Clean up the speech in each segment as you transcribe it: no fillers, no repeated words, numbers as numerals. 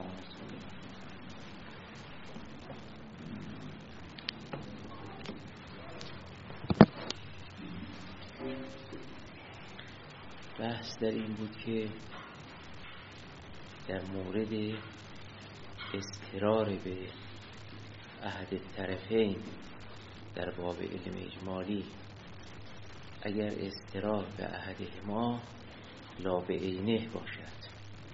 بحث در این بود که در مورد اضطرار به احد الطرفین در باب علم اجمالی، اگر اضطرار به احدهما لا به عینه باشد،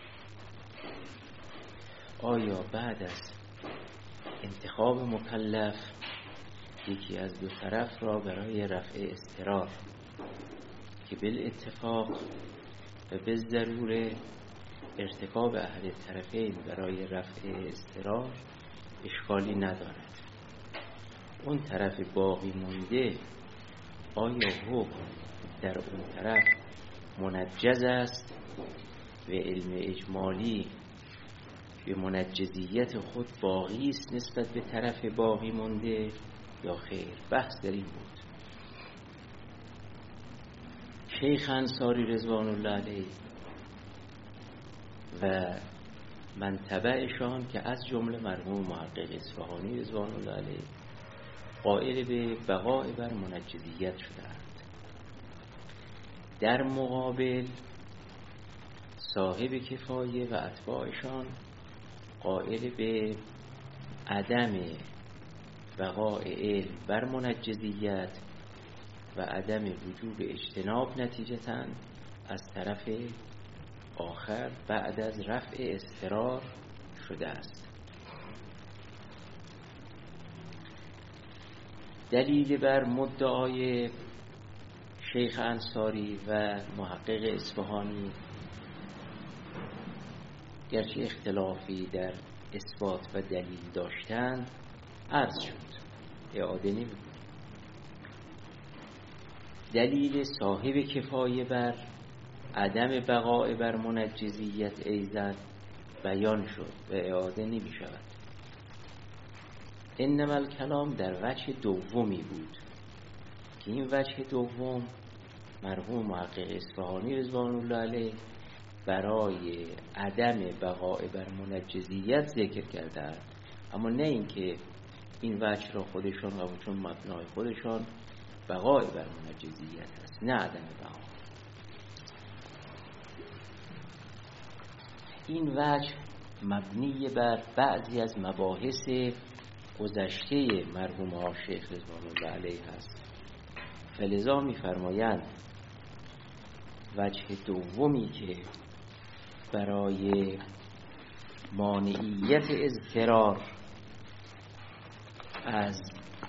آیا بعد از انتخاب مکلف یکی از دو طرف را برای رفع اضطرار که بالاتفاق و بالضروره ارتکاب احد الطرفین برای رفع اضطرار اشکالی ندارد، اون طرف باقی مونده آیا حکم در اون طرف منجز است و علم اجمالی به منجزیت خود باقی است نسبت به طرف باقی مونده یا خیر؟ بحث در این بود. شیخ انصاری رضوان الله علیه و من تبعشان که از جمله مرحوم محقق اصفهانی رضوان الله علیه قائل به بقاء بر منجزیت شدند. در مقابل صاحب کفایه و اتباعشان قائل به عدم بقاء علم بر منجزیت و عدم وجوب اجتناب نتیجتاً از طرف آخر بعد از رفع اضطرار شده است. دلیل بر مدعای شیخ انصاری و محقق اصفهانی گرچه اختلافی در اثبات و دلیل داشتند عرض شد، اعاده نمی‌کنم. دلیل صاحب کفایه بر عدم بقاء بر منجزیت ایضا بیان شد و اعاده نمی شود. انما الکلام در وجه دومی بود که این وجه دوم مرحوم محقق اصفهانی رضوان الله علیه برای عدم بقاء بر منجزیت ذکر کردند، اما نه اینکه این وجه را خودشان و چون مبنای خودشان بقاء بر منجزیت است، نه عدم بقا. این وجه مبنی بر بعضی از مباحث گذشته مرحوم ها شیخ رضوان الله علیه است. فلذا می‌فرمایند وجه دومی که برای مانعیت اضطرار از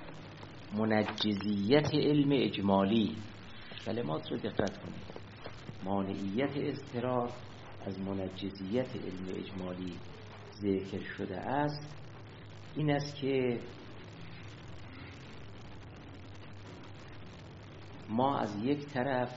منجزیت علم اجمالی، کلمات رو دقت کنید، مانعیت اضطرار از منجزیت علم اجمالی ذکر شده است، این است که ما از یک طرف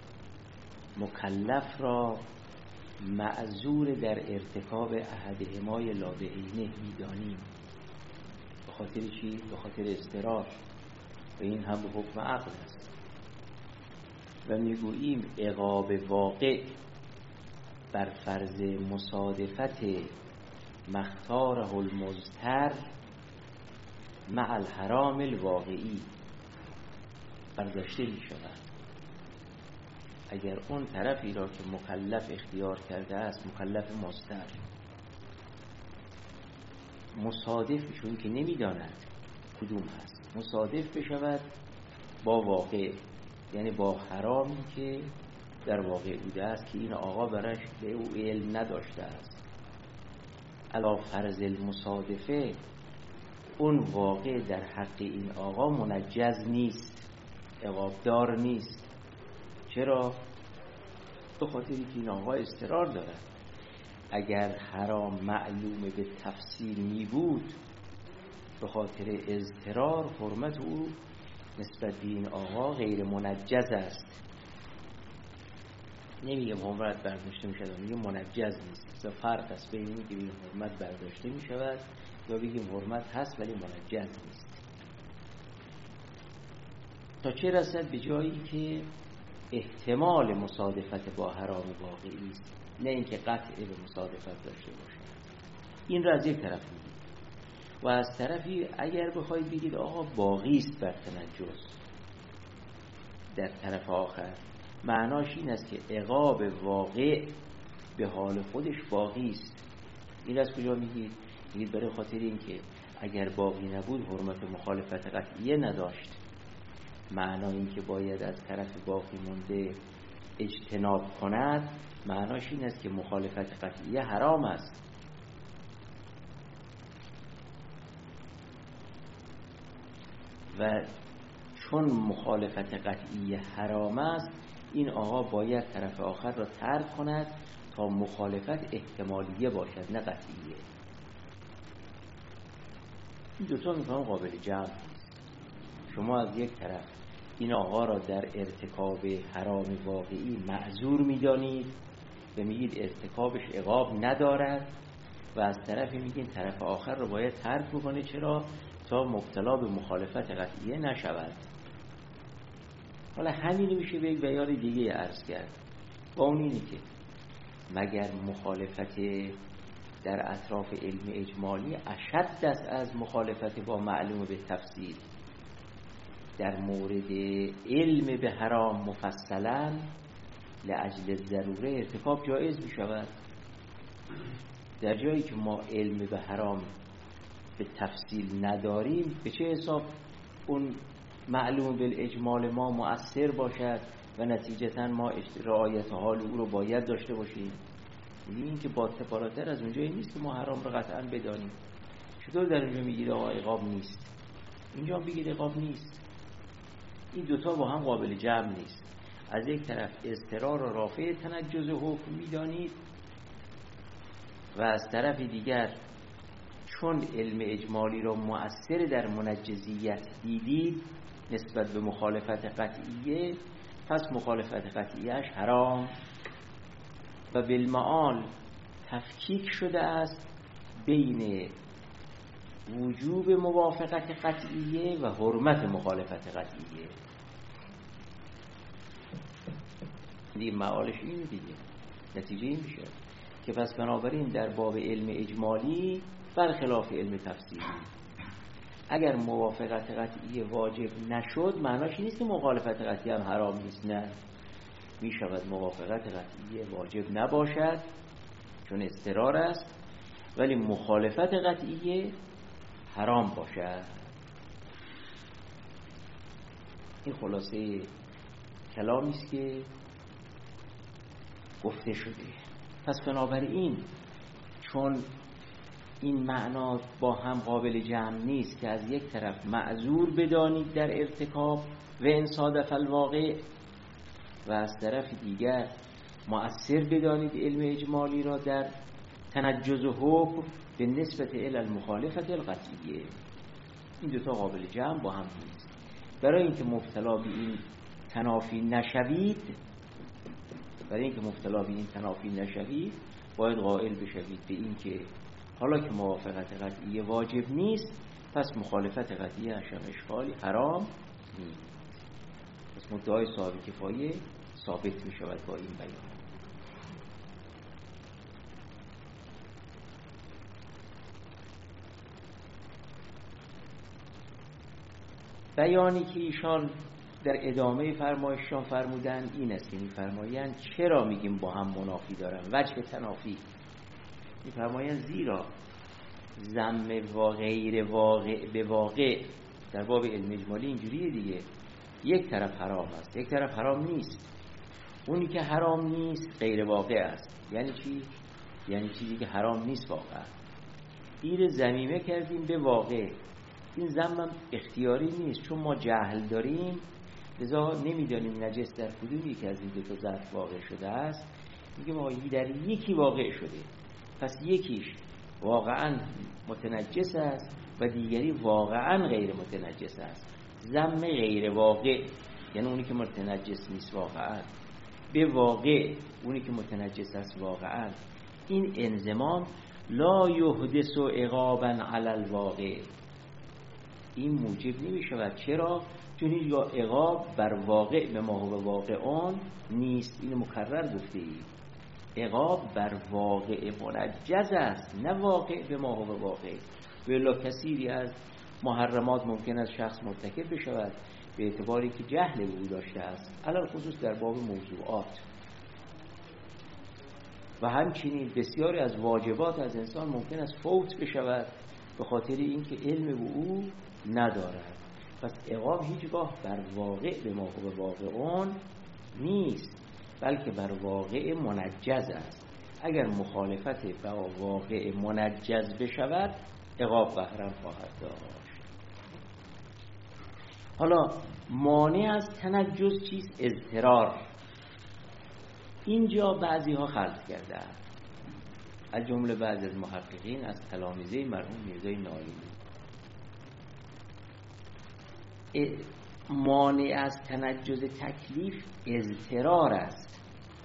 مکلف را معذور در ارتکاب احدهمای لا به عینه می‌دانیم. به خاطر چی؟ به خاطر اضطرار، و این هم به حکم عقل است و میگوییم عقاب واقع بر فرض مصادفت مختاره المضطر مع الحرام الواقعی برداشته می شود. اگر اون طرفی را که مکلف اختیار کرده است، مکلف مضطر، مصادف چون که نمیداند کدوم هست، مصادف بشود با واقع، یعنی با حرامی که در واقع بوده است که این آقا برش به او علم نداشته است، علا فرض المصادفه اون واقع در حق این آقا منجز نیست، عقابدار نیست. چرا؟ به خاطری که این آقا اضطرار دارد. اگر حرام معلوم به تفصیل می بود، به خاطر اضطرار حرمت او نسبت به این آقا غیر منجز است. نمیگم حرمت برداشته می شود، میگم منجز نیست. فرق است بین این که بگیم حرمت برداشته می شود یا بگیم حرمت هست ولی منجز نیست. تا چه رسد به جایی که احتمال مصادفت با حرام واقعی است، نه اینکه قطع به مصادفت داشته باشد. این را از یک طرف میگید. و از طرفی اگر بخواید بگید آقا باقی است بر تنجس در طرف آخر، معناش این است که عقاب واقع به حال خودش باقی است. این از کجا میگید؟ میگید برای خاطر این که اگر باقی نبود حرمت مخالفت قطعیه نداشت. معنای این که باید از طرف باقی مونده اجتناب کند، معناش این است که مخالفت قطعیه حرام است. و چون مخالفت قطعیه حرام است، این آقا باید طرف آخر را ترک کند تا مخالفت احتمالیه باشد نه قطعیه. این دوتا میفهم قابل جمع نیست. شما از یک طرف این آقا را در ارتکاب حرام واقعی معذور میدانید و میگید ارتکابش عقاب ندارد، و از طرفی میگید طرف آخر را باید ترک بکنه. چرا؟ تا مبتلا به مخالفت قطعیه نشود. حالا همین میشه به یک بیان دیگه عرض کرد، با اون اینی که مگر مخالفت در اطراف علم اجمالی اشد است از مخالفت با معلوم به تفصیل. در مورد علم به حرام مفصلا لأجل ضروره ارتکاب جایز می شود. در جایی که ما علم به حرام به تفصیل نداریم، به چه حساب اون معلوم بالاجمال ما مؤثر باشد و نتیجتا ما رعایت حال او رو باید داشته باشیم؟ این که بالاتر از اونجایی نیست که ما حرام رو قطعا بدانیم. چطور در اونجا میگید آقا عقاب نیست، اینجا بگید عقاب نیست؟ این دوتا با هم قابل جمع نیست. از یک طرف اضطرار و رافع تنجز حکم میدانید و از طرف دیگر چون علم اجمالی را مؤثر در منجزیت دیدید نسبت به مخالفت قطعیه، پس مخالفت قطعیهش حرام و بالمعال تفکیک شده است بین وجوب موافقت قطعیه و حرمت مخالفت قطعیه. دیگه معالش اینه دیگه، نتیجه این میشه که پس بنابراین در باب علم اجمالی برخلاف علم تفصیلی اگر موافقت قطعیه واجب نشد، معناش این نیست که مخالفت قطعیه هم حرام نیست. نه، می شود موافقت قطعیه واجب نباشد چون اضطرار است، ولی مخالفت قطعیه حرام باشد. این خلاصه کلامی است که گفته شده. پس بنابراین چون این معنا با هم قابل جمع نیست که از یک طرف معذور بدانید در ارتکاب و انصادف الواقع و از طرف دیگر مؤثر بدانید علم اجمالی را در تنجز و حکم به نسبت المخالفت القطعیه، این دوتا قابل جمع با هم نیست. برای اینکه مبتلا به این تنافی نشوید، باید قائل بشوید به این که حالا که موافقت قطعیه واجب نیست، پس مخالفت قطعیه هم اشکالی حرام نیست. پس مدعای صاحب کفایه ثابت می شود با این بیان. بیانی که ایشان در ادامه فرمایششان فرمودن این است که می‌فرمایند چرا میگیم با هم منافی دارن، وجه تنافی. می‌فرمایند زیرا ذم و غیر واقع به واقع در باب علم اجمالی اینجوریه دیگه، یک طرف حرام است یک طرف حرام نیست. اونی که حرام نیست غیر واقع است. یعنی چی؟ یعنی چیزی که حرام نیست واقعا. این ضمیمه کردیم به واقع. این ذم اختیاری نیست، چون ما جهل داریم لذا نمیدانیم نجس در کدومی که از این دو تا ظرف واقع شده است. میگه ما در یکی واقع شده، پس یکیش واقعا متنجس است و دیگری واقعا غیر متنجس است. ذم غیر واقع یعنی اونی که متنجس نیست واقعا به واقع اونی که متنجس است واقعا. این انضمام لا یحدث عقابا علی الواقع، این موجب نمی شود. چرا؟ چون هیچ عقاب بر واقع به ما هو واقعان نیست. اینو مکرر گفته ای. عقاب بر واقع منجز است، نه واقع به ما هو واقع. ولی کثیری از محرمات ممکن است شخص مرتکب بشود به اعتباری که جهل او داشته است، علاوه خصوص در باب موضوعات. و همچنین بسیاری از واجبات از انسان ممکن است فوت بشود به خاطر اینکه علم او ندارد. پس عقاب هیچگاه بر واقع به ما هو واقعون نیست، بلکه بر واقع منجز است. اگر مخالفت با واقع منجز بشود عقاب بهرم خواهد داشت. حالا مانع از تنجز چیست؟ اضطرار. اینجا بعضی ها خلط کردن، از جمله بعضی از محققین از تلامذه مرحوم میرزای نایمی. مانع از تنجز تکلیف اضطرار است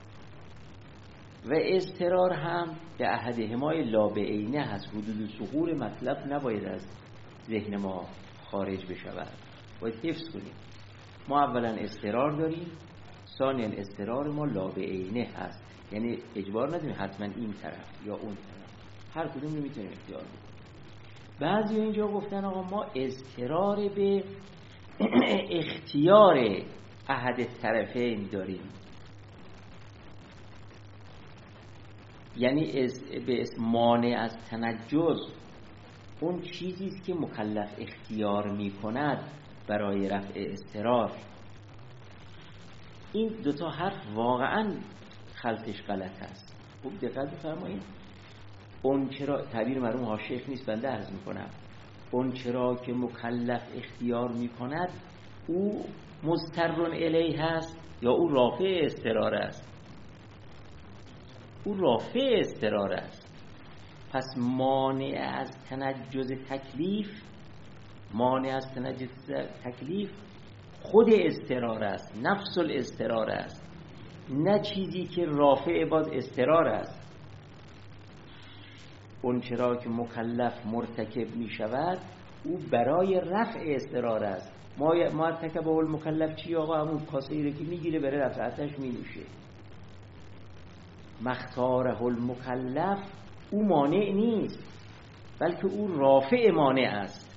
و اضطرار هم به احدهما لا بعینه هست. حدود ثغور مطلب نباید از ذهن ما خارج بشود، باید حفظ کنیم. ما اولا اضطرار داریم، ثانیاً اضطرار ما لا بعینه هست، یعنی اجبار نداریم حتما این طرف یا اون طرف، هر کدوم رو میتونیم اختیار کنیم. بعضی اینجا گفتن آقا ما اضطرار به اختیار احد طرفین داریم، یعنی به اسم مانع از تنجز اون چیزی است که مکلف اختیار میکند برای رفع اضطرار. این دوتا حرف واقعا خلطش غلط است. خوب دقت بفرمایید. اون چرا تعبیر مرحوم حاشیه نیست، بنده عرض میکنم. اون چرا که مکلف اختیار میکند او مضطر الیه هست یا او رافع اضطرار است؟ او رافع اضطرار است. پس مانع از تنجز تکلیف خود اضطرار است، نفس الاضطرار است، نه چیزی که رافع باز اضطرار است. اون چرا که مکلف مرتکب می شود او برای رفع اضطرار است. ما مرتکب المکلف چی آقا؟ همون کاسه ای رو که میگیره برای رفع آتش می نوشه. مختاره المکلف او مانع نیست، بلکه او رافع مانع است.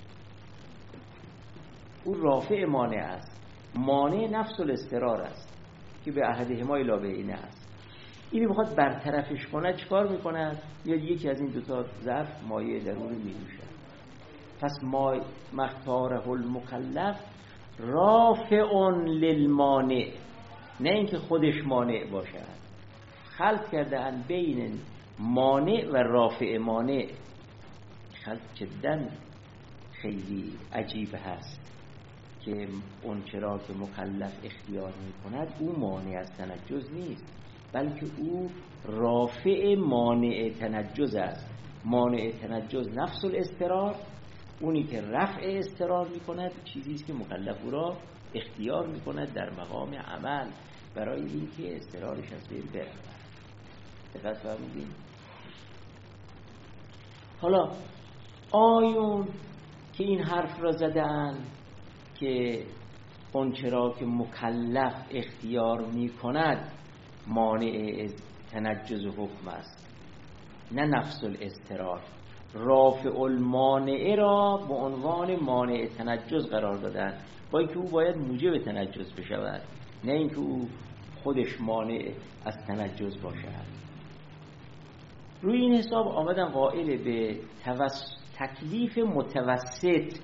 او رافع مانع است. مانع نفس الاضطرار است که به احدهما لا بعینه است. اینی بخواد برطرفش کنه چیکار میکنه؟ یا یکی از این دوتا ظرف مایع ضروری می‌نوشه. پس مختاره المکلف رافع للمانع، نه اینکه خودش مانع باشد. خلط کردن بین مانع و رافع مانع، خلط جداً خیلی عجیب هست که اون چرا که مکلف اختیار میکند او مانع از تنجز نیست، بلکه او رافع مانع تنجز است. مانع تنجز نفس الاضطرار، اونی که رفع اضطرار میکند چیزی است که مکلف او را اختیار میکند در مقام عمل برای اینکه اضطرارش از بین برود. دقت فرمودین؟ حالا آیون که این حرف را زدن که اون چرا که مکلف اختیار میکند مانع تنجز حکم است، نه نفس الاضطرار. رافع المانع را به عنوان مانع تنجز قرار دادن، با اینکه او باید موجب تنجز بشود، نه اینکه او خودش مانع از تنجز باشد. روی این حساب آمدن قائل به تکلیف متوسط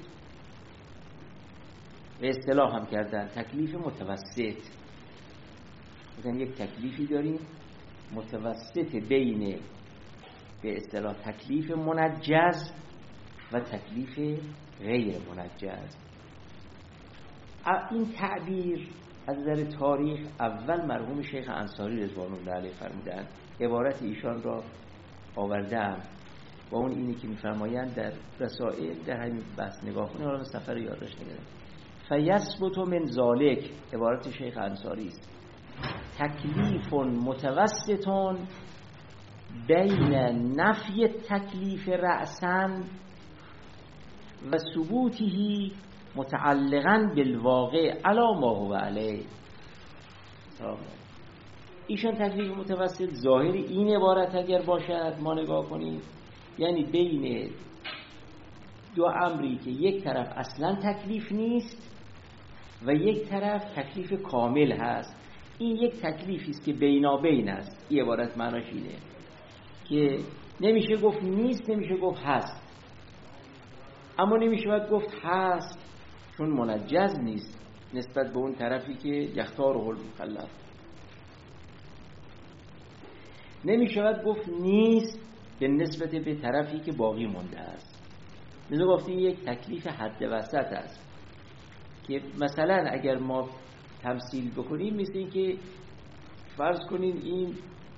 به اصطلاح هم کردن. تکلیف متوسط مثلا یک تکلیفی داریم متوسط بین به اصطلاح تکلیف منجز و تکلیف غیر منجز. این تعبیر از نظر تاریخ اول مرحوم شیخ انصاری رضوان الله علیه فرمودند. عبارت ایشان را آوردم و اون اینی که میفرمایند در رسائل در همین بحث نگاه کنید. حالا سفر یادداشت نگیرم. فیثبت من ذالک، عبارت شیخ انصاری است، تکلیف متوسط بین نفی تکلیف رأسا و ثبوته متعلقا بالواقع علی ما هو علیه. ایشان تکلیف متوسط ظاهر این عبارت اگر باشد ما نگاه کنیم، یعنی بین دو امری که یک طرف اصلا تکلیف نیست و یک طرف تکلیف کامل هست، این یک تکلیفی است که بینابین است. این عبارت معناش اینه که نمیشه گفت نیست، نمیشه گفت هست، اما نمیشه باید گفت هست چون منجز نیست نسبت به اون طرفی که یختاره المکلف، نمیشه باید گفت نیست به نسبت به طرفی که باقی مونده است. مثل گفتیم یک تکلیف حد وسط است که مثلا اگر ما تمثیل بکنیم مثل این که فرض کنیم این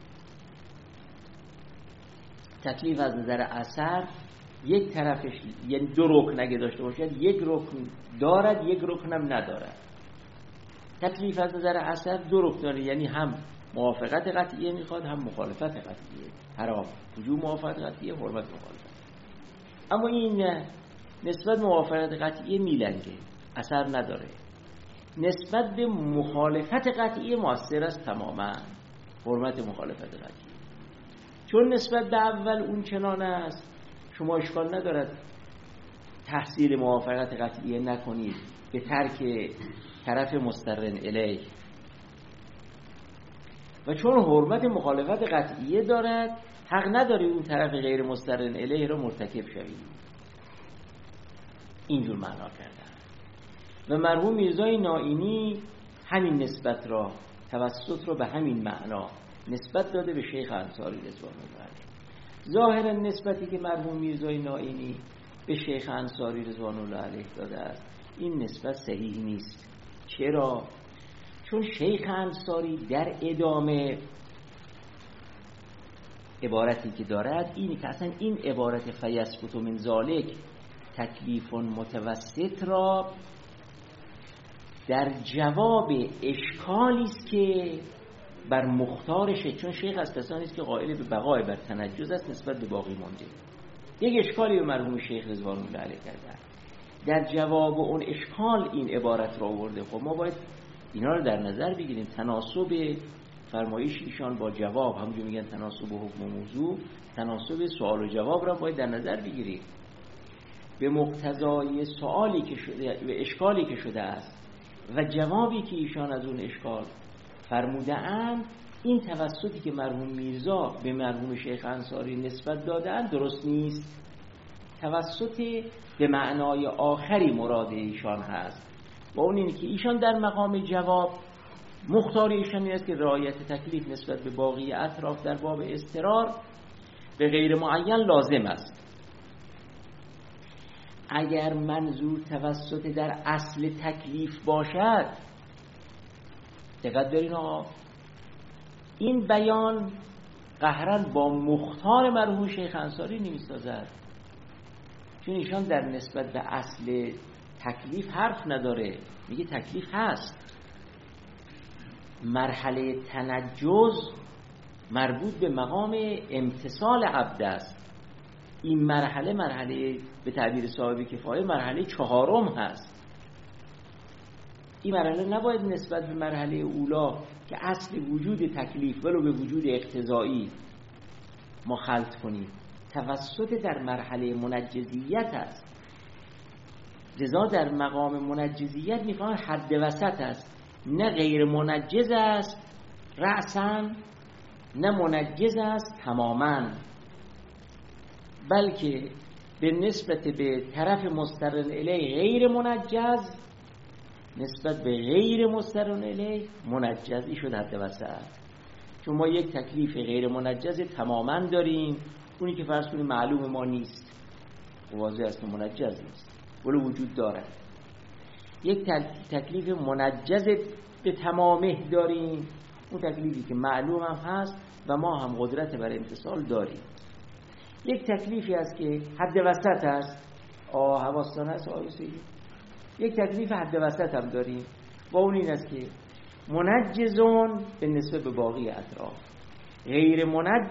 تکلیف از نظر اثر یک طرفش یعنی دو رکن اگه داشته باشد، یک رکن دارد یک رکن هم ندارد. تکلیف از نظر اثر دو رکن داره، یعنی هم موافقت قطعیه میخواد هم مخالفت قطعیه، حرام وجوب موافقت قطعیه، حرمت مخالفت. اما این نسبت موافقت قطعیه میلنگه، اثر نداره. نسبت به مخالفت قطعیه مؤثر است تماما، حرمت مخالفت قطعیه. چون نسبت به اول اون چنان است شما اشکال ندارد تحصیل موافقت قطعیه نکنید به ترک طرف مسترن الیه، و چون حرمت مخالفت قطعیه دارد حق نداری اون طرف غیر مسترن الیه رو مرتکب شوید. اینجور معنا کردن و مرحوم میرزای نائینی همین نسبت را، توسط را به همین معنا نسبت داده به شیخ انصاری رضوان الله علیه. ظاهرا نسبتی که مرحوم میرزای نائینی به شیخ انصاری رضوان الله علیه داده است این نسبت صحیح نیست. چرا؟ چون شیخ انصاری در ادامه عبارتی که دارد اینی که اصلا این عبارت فیثبت من ذالک تکلیف متوسط را در جواب اشکالی است که بر مختارشه، چون شیخ از کسانی است که قائل به بقای بر تنجز است نسبت به باقی مانده. یک اشکالی به مرحوم شیخ رضوان الله علیه کردن، در جواب اون اشکال این عبارت را آورده. خب ما باید اینا رو در نظر بگیریم، تناسب فرمایش ایشان با جواب، همونجور میگن تناسب حکم و موضوع، تناسب سوال و جواب را باید در نظر بگیریم. به مقتضای سوالی که شده و اشکالی که شده است و جوابی که ایشان از اون اشکال فرموده اند، این توسطی که مرحوم میرزا به مرحوم شیخ انصاری نسبت دادن درست نیست. توسط به معنای آخری مراد ایشان هست و اون اینه که ایشان در مقام جواب مختار ایشان است که رعایت تکلیف نسبت به باقی اطراف در باب اضطرار به غیر معین لازم است. اگر منظور توسط در اصل تکلیف باشد، دقت دارین آقا، این بیان قهرن با مختار مرحوم شیخ انصاری نمی‌سازد، چون ایشان در نسبت به اصل تکلیف حرف نداره، میگه تکلیف هست. مرحله تنجز مربوط به مقام امتصال عبد است. این مرحله به تعبیر صاحب کفایه مرحله چهارم هست. این مرحله نباید نسبت به مرحله اولا که اصل وجود تکلیف ولو به وجود اقتضایی ما خلط کنیم. توسط در مرحله منجزیت است. لذا در مقام منجزیت میفهمن حد وسط است، نه غیر منجز است رأساً، نه منجز است تماماً، بلکه به نسبت به طرف مسترن الیه غیر منجز، نسبت به غیر مسترن الیه منجزی شد حد وسط. چون ما یک تکلیف غیر منجز تماماً داریم، اونی که فرض کنیم معلوم ما نیست، واضح است منجز نیست ولی وجود دارد. یک تکلیف منجز به تمامه داریم، اون تکلیفی که معلوم هم هست و ما هم قدرت بر امتصال داریم. یک تکلیفی است که حد وسط است، حواستان است یک تکلیف حد وسط هم داریم و اون این است که منجزون به نسبت به باقی اطراف، غیر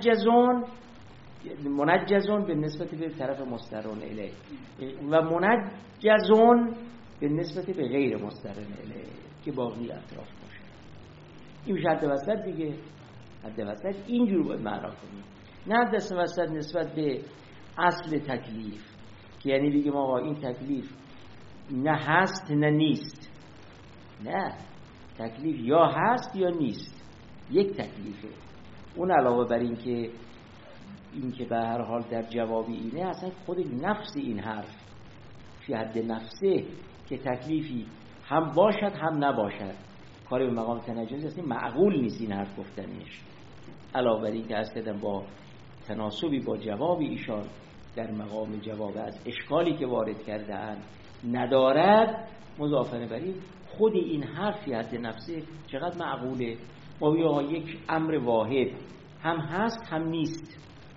منجزون به نسبت به طرف مسترن الیه و منجزون به نسبت به غیر مسترن الیه که باقی اطراف باشه. این میشه حد وسط دیگه. حد وسط اینجور باید معنا کنیم، نه حد وسط نسبت به اصل تکلیف که یعنی بگیم آقا این تکلیف نه هست نه نیست. نه، تکلیف یا هست یا نیست، یک تکلیفه. اون علاوه بر این که به هر حال در جوابی اینه، اصلا خود نفس این حرف فی حد نفسه که تکلیفی هم باشد هم نباشد کاری به مقام تنجز اصلا معقول نیست این حرف گفتنش. علاوه بر این که از کردم با تناسبی با جواب ایشان در مقام جواب از اشکالی که وارد کرده اند ندارد، مضافن بر این خود این حرف فی حد نفسه چقدر معقوله. ما یا یک امر واحد هم هست هم نیست،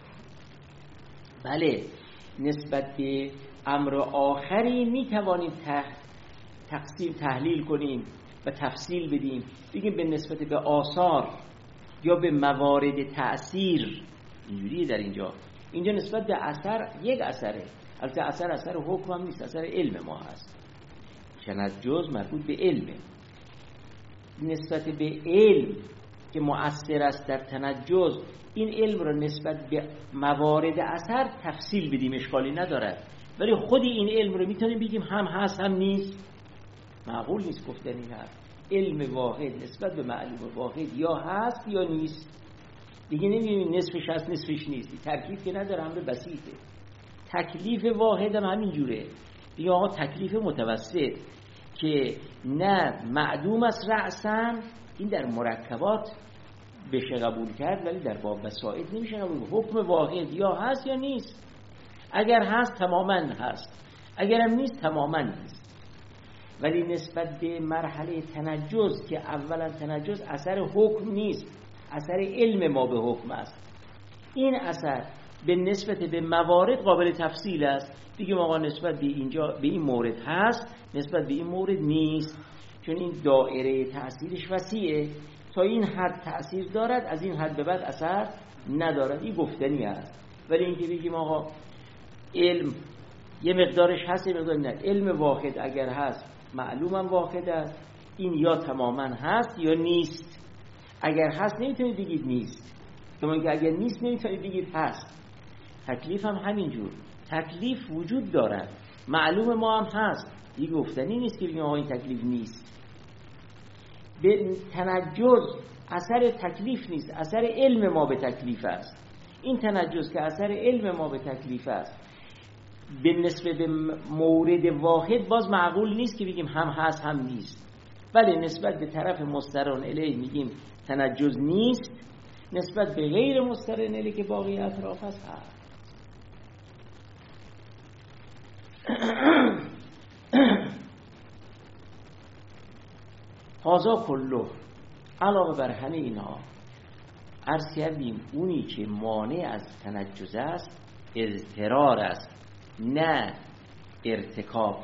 بله نسبت به امر آخری میتوانیم تقسیم تحلیل کنیم و تفصیل بدیم، بگیم به نسبت به آثار یا به موارد تأثیر. اینجوریه در اینجا نسبت به اثر یک اثره، البته اثر حکم هم نیست، اثر علم ما هست، تنجز مربوط به علمه. نسبت به علم که مؤثر است در تنجز، این علم را نسبت به موارد اثر تفصیل بدیم اشکالی ندارد، ولی خود این علم رو میتونیم بگیم هم هست هم نیست. معقول نیست گفتن این حرف. علم واحد نسبت به معلوم واحد یا هست یا نیست. دیگه نمی‌بینیم نصفش هست نصفش نیست، ترکیب که نداره، امر بسیطه. تکلیف واحد هم همین جوره، یا تکلیف متوسط که نه معدوم است رأساً، این در مرکبات بشه قبول کرد ولی در باب وسائط نمیشه قبول. حکم واحد یا هست یا نیست، اگر هست تماماً هست، اگرم نیست تماماً نیست. ولی نسبت به مرحله تنجز که اولا تنجز اثر حکم نیست، اثر علم ما به حکم است، این اثر به نسبت به موارد قابل تفصیل است. بگیم آقا نسبت به اینجا به این مورد هست، نسبت به این مورد نیست، چون این دایره تأثیرش وسیعه، تا این حد تأثیر دارد، از این حد به بعد اثر ندارد. این گفتنی است. ولی اینکه بگیم آقا علم یه مقدارش هست یه مقدار نه، علم واحد اگر هست معلومم واحد است، این یا تماما هست یا نیست. اگر هست نمیتونید بگید نیست، چون که اگر نیست نمیتونید بگید هست. تکلیف هم همینجور، تکلیف وجود دارد، معلوم ما هم هست، دیگه گفتنی نیست که بگیم آقا این تکلیف نیست. به تنجز اثر تکلیف نیست، اثر علم ما به تکلیف است. این تنجز که اثر علم ما به تکلیف است، به نسبت به مورد واحد باز معقول نیست که بگیم هم هست هم نیست. بله نسبت به طرف مستران الیه میگیم تنجز نیست، نسبت به غیر مستران الیه که باقی اطراف هست هست. هازا کلو، علاوه بر همه اینا عرض کردیم اونی که مانع از تنجز است اضطرار است نه ارتکاب.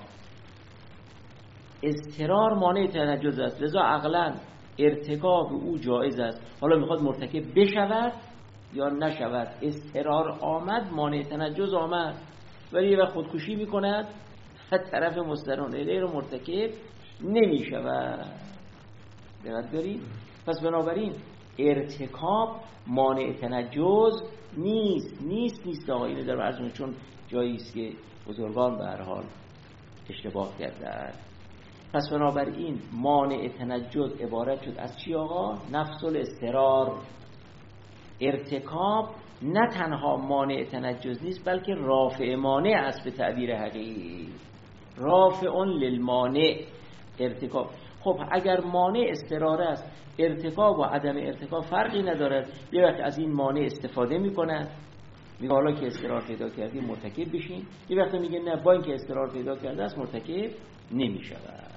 اضطرار مانع تنجز است، لذا عقلا ارتکاب او جایز است. حالا میخواد مرتکب بشود یا نشود، اضطرار آمد مانع تنجز آمد، ولی یه وقت خودکشی میکند طرف مستران الیه رو مرتکب نمیشود. دقت دارید؟ پس بنابراین ارتکاب مانع تنجز نیست آقا. اینو در عرض می‌کنم چون جایی است که بزرگان به هر حال اشتباه کردند. پس بنابراین مانع تنجز عبارت شد از چی آقا؟ نفس الاضطرار. ارتکاب نه تنها مانع تنجز نیست بلکه رافع مانع است به تعبیر حقیقی، رافع للمانع ارتکاب. خب اگر مانع اضطرار است، ارتکاب و عدم ارتکاب فرقی ندارد. یه وقت از این مانع استفاده میکنند، میگه حالا که اضطرار پیدا کردی مرتکب بشین، یه وقت میگه نه با اینکه اضطرار پیدا کرده است مرتکب نمیشود.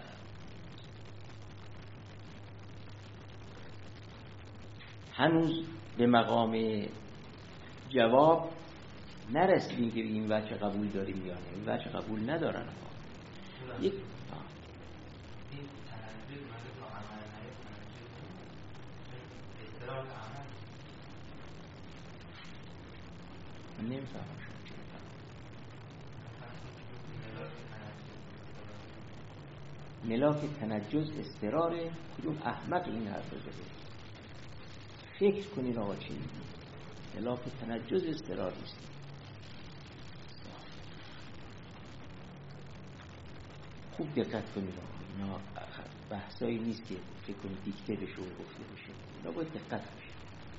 هنوز به مقام جواب نرسیدیم که این وجه قبول داریم یا نه. این وجه قبول ندارن. یک نمیفهمم ملاک تنجز استراره. کدوم احمق این حرف رو زده؟ فکر کنین آقا چی میگه. خلاف تنجز اضطرار نیست. خوب دقت کنید آقا، اینا بحثایی نیست که فکر کنید دیکته بشه و گفته بشه، اینا باید دقت بشه.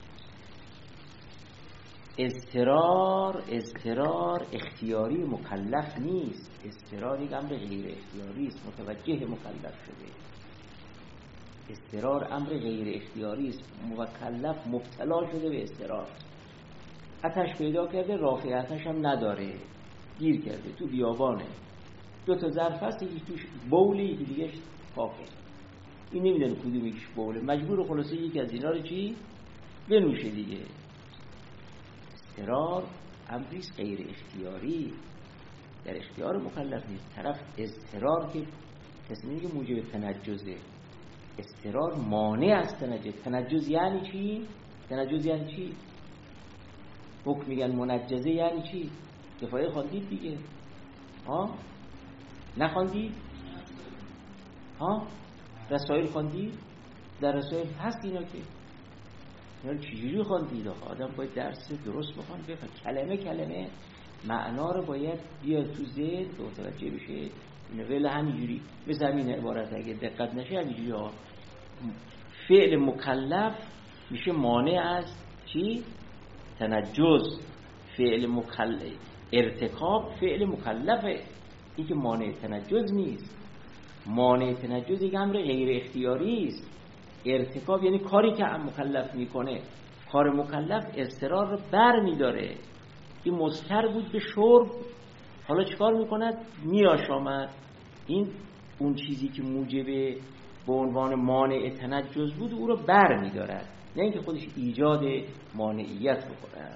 اضطرار اختیاری مکلف نیست. اضطرار یک امر غیر اختیاری است، متوجه مکلف شده. اضطرار امر غیر اختیاری است، مکلف مبتلا شده به اضطرار. آتش پیدا کرده، رافع آتش هم نداره، گیر کرده تو بیابانه، 2 ظرف هست، یکی توش بوله، یکی دیگه پاکه، این نمیدونه کدوم یکیش بوله، مجبور خلاصه یکی از اینا رو چی بنوشه دیگه. اضطرار امریست غیر اختیاری، در اختیار مکلف نیست. طرف اضطرار که کسی میگه موجب تنجزه، اضطرار مانع از تنجز. تنجز یعنی چی؟ تنجز یعنی چی؟ حکم میگن منجزه یعنی چی؟ کفایه خواندید دیگه، ها؟ نخواندید؟ ها؟ رسائل خواندید؟ در رسائل هست اینا که اینا چجوری خواندید؟ آدم باید درس درست بخوان بفهم، کلمه کلمه معنا رو باید بیاد تو ذهن متوجه بشه. اینه ولی همینجوری به زمین عبارت اگه دقت نشه همینجوری ها، فعل مکلف میشه مانع از چی؟ تنجز. فعل مکلف، ارتکاب فعل مکلفه، این که مانع تنجز نیست. مانع تنجز یک امر غیر اختیاری است. ارتکاب یعنی کاری که مکلف میکنه، کار مکلف اضطرار رو بر میداره. این مسکر بود به شرب، حالا چیکار میکند؟ میآشامد. این اون چیزی که موجب به عنوان مانع تنجز بود او رو بر میدارد، نه اینکه خودش ایجاد مانعیت بکنه.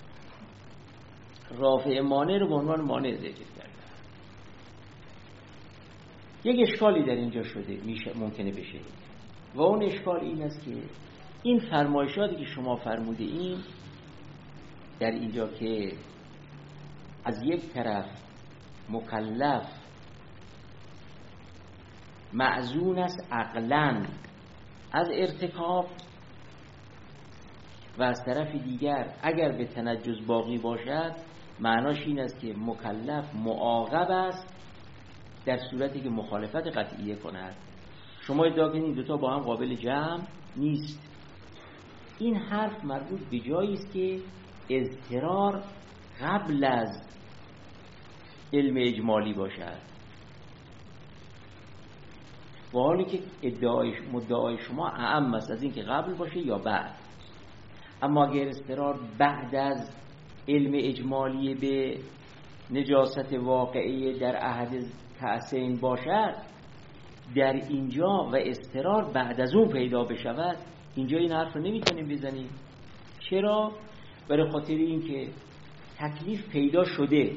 رافع مانع رو به عنوان مانع ذکر کرده. یک اشکالی در اینجا شده ممکنه بشه و اون اشکال این است که این فرمایشاتی که شما فرموده این در اینجا که از یک طرف مکلف معزون است عقلاً از ارتکاب و از طرف دیگر اگر به تنجز باقی باشد، معناش این است که مکلف معاقب است در صورتی که مخالفت قطعیه کند. شما ادعا کنید این دوتا با هم قابل جمع نیست. این حرف مربوط به جایی است که اضطرار قبل از علم اجمالی باشد، و حالی که مدعای شما اعم است از این که قبل باشه یا بعد. اما اگر اضطرار بعد از علم اجمالی به نجاست واقعی در عهد تأسین باشد، در اینجا و اضطرار بعد از اون پیدا بشود، اینجا این حرف رو نمیتونیم بزنیم. چرا؟ برای خاطر این که تکلیف پیدا شده،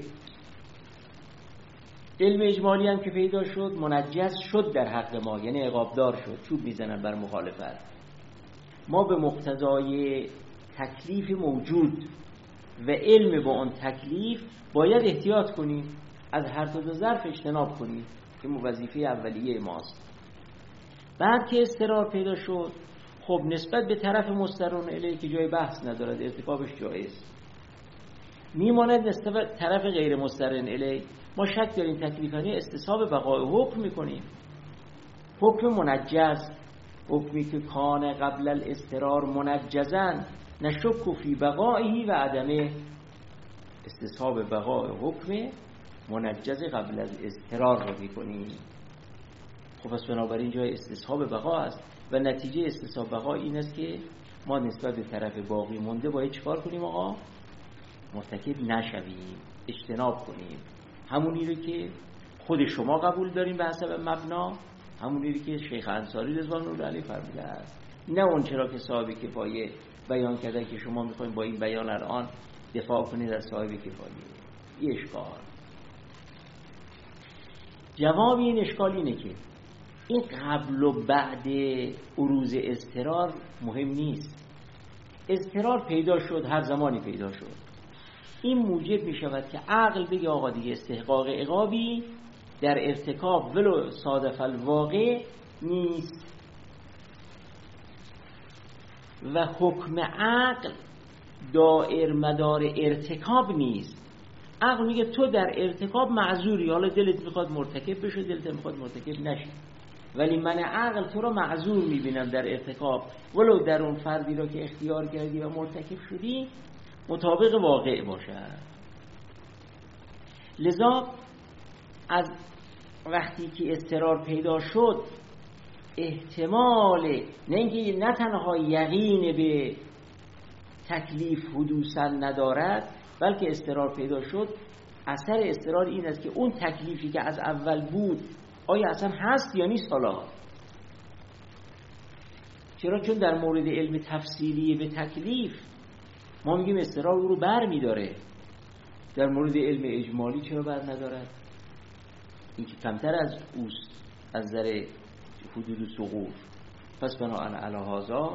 علم اجمالی هم که پیدا شد منجز شد در حق ما، یعنی عقابدار شد، چوب میزنن بر مخالفت. ما به مقتضای تکلیف موجود و علم با اون تکلیف باید احتیاط کنیم، از هر دو ظرف اجتناب کنیم که وظیفه اولیه ماست. بعد که اضطرار پیدا شد، خب نسبت به طرف مسترون الیه که جای بحث ندارد، ارتکابش جایز، میماند نسبت طرف غیر مسترون الیه ما شک داریم تکلیفانی استصحاب بقای حکم میکنیم. حکم منجز، حکمی که کان قبل الاضطرار منجزن نشک فی بقائه و عدمه، استصحاب بقای حکم منجز قبل از اضطرار رو میکنیم. خب پس بنابراین جای استصحاب بقا است و نتیجه استصحاب بقا این است که ما نسبت به طرف باقی مونده باید چکار کنیم آقا؟ مرتکب نشویم، اجتناب کنیم. همونی رو که خود شما قبول داریم به حسب مبنا، همونی رو که شیخ انصاری رضوان الله علیه فرموده است، نه اون چرا که صاحب کفایه بیان کرده که شما میخوایم با این بیان الان دفاع کنید از صاحب کفایه. این اشکال. جواب این اشکال اینه که این قبل و بعد عروض اضطرار مهم نیست. اضطرار پیدا شد، هر زمانی پیدا شد، این موجب می شود که عقل بگه آقا دیگه استحقاق عقابی در ارتکاب ولو صادف الواقع نیست. و حکم عقل دائر مدار ارتکاب نیست. عقل میگه تو در ارتکاب معذوری، حالا دلت میخواد مرتکب بشه، دلت میخواد مرتکب نشی، ولی من عقل تو رو معذور میبینم در ارتکاب، ولو در اون فردی را که اختیار کردی و مرتکب شدی مطابق واقع باشد. لذا از وقتی که اضطرار پیدا شد احتمال نه تنها یقین به تکلیف حدوثا ندارد، بلکه اضطرار پیدا شد، اثر اضطرار این است که اون تکلیفی که از اول بود آیا اصلا هست یا نیست. حالا چرا؟ چون در مورد علم تفصیلی به تکلیف ما میگیم اضطرار او رو بر میداره، در مورد علم اجمالی چرا بر ندارد؟ این که کمتر از اوست از نظر حدود و سقوط. پس بنابراین علی هذا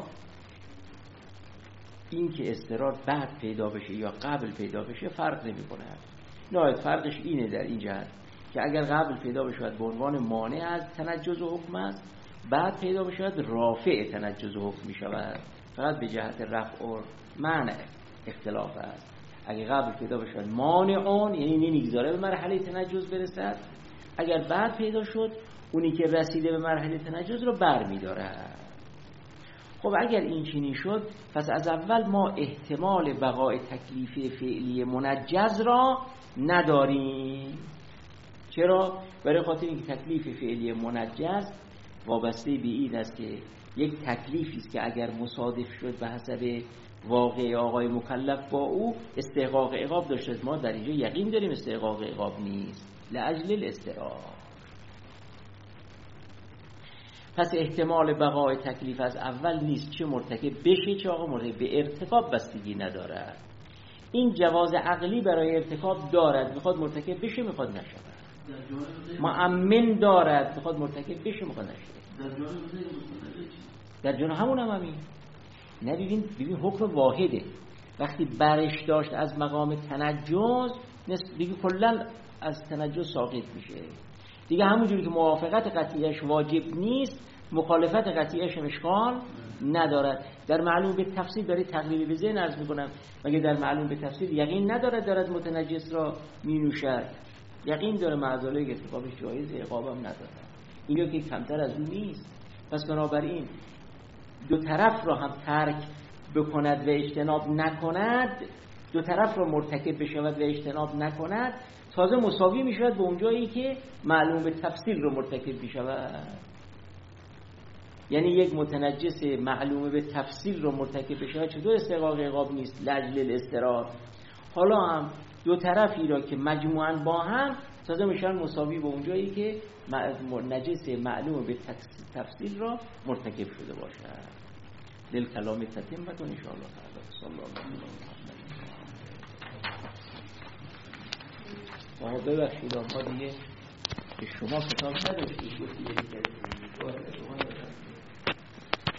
این که اضطرار بعد پیدا بشه یا قبل پیدا بشه فرق نمی‌کنه. نهایت فرقش اینه در این جهت که اگر قبل پیدا بشه به عنوان مانع از تنجز و حکم است، بعد پیدا بشه رافع تنجز و حکم می‌شود. فقط به جهت رفع و منع اختلاف است. اگر قبل پیدا بشه مانعون، یعنی نمیگذاره به مرحله تنجز برسد، اگر بعد پیدا شد اونی که رسیده به مرحله تنجز رو بر می‌داره. خب اگر این چنین شد پس از اول ما احتمال بقای تکلیف فعلی منجز را نداریم. چرا؟ برای خاطر اینکه تکلیف فعلی منجز وابسته به این است که یک تکلیفی است که اگر مصادف شد به حسب واقع آقای مکلف با او استحقاق عقاب داشته، ما در اینجا یقین داریم استحقاق عقاب نیست لاجل الاضطرار. پس احتمال بقای تکلیف از اول نیست، چه مرتکب بشه چه آقا مرتکب به ارتکاب بستگی ندارد. این جواز عقلی برای ارتکاب دارد، میخواد مرتکب بشه میخواد نشود، مؤمن دارد، میخواد مرتکب بشه میخواد نشود. در جانب همون هم همین. نه ببین حکم واحده، وقتی برش داشت از مقام تنجز دیگه کلا از تنجز ساقط میشه دیگه. همونجوری که موافقت قطعیش واجب نیست، مخالفت قطعیش اشکال ندارد. در معلوم به تفصیل برای تقریبی به ذهن عرض میکنم، مگه در معلوم به تفصیل یقین دارد متنجس را مینوشد؟ یقین داره، معذاله که ارتکابش جایز، عقابم ندارد. اینو که کمتر از اون نیست. پس بنابراین دو طرف را هم ترک بکند و اجتناب نکند، دو طرف را مرتکب بشود و اجتناب نکند، تازه مساوی می شود به اون جایی که معلوم به تفصیل رو مرتکب می شود. یعنی یک متنجس معلوم به تفصیل رو مرتکب بشود چطور استحقاق عقاب نیست لاجل الاضطرار. حالا هم دو طرفی را که مجموعاً با هم تازه میشن مساوی به اون جایی که نجس معلوم به تفصیل را مرتکب شده باشد. دل کلام تتم بکن ان شاء الله تعالی. صلی الله علیه و آله. ببخشید آقا دیگه که شما کتاب نداشتید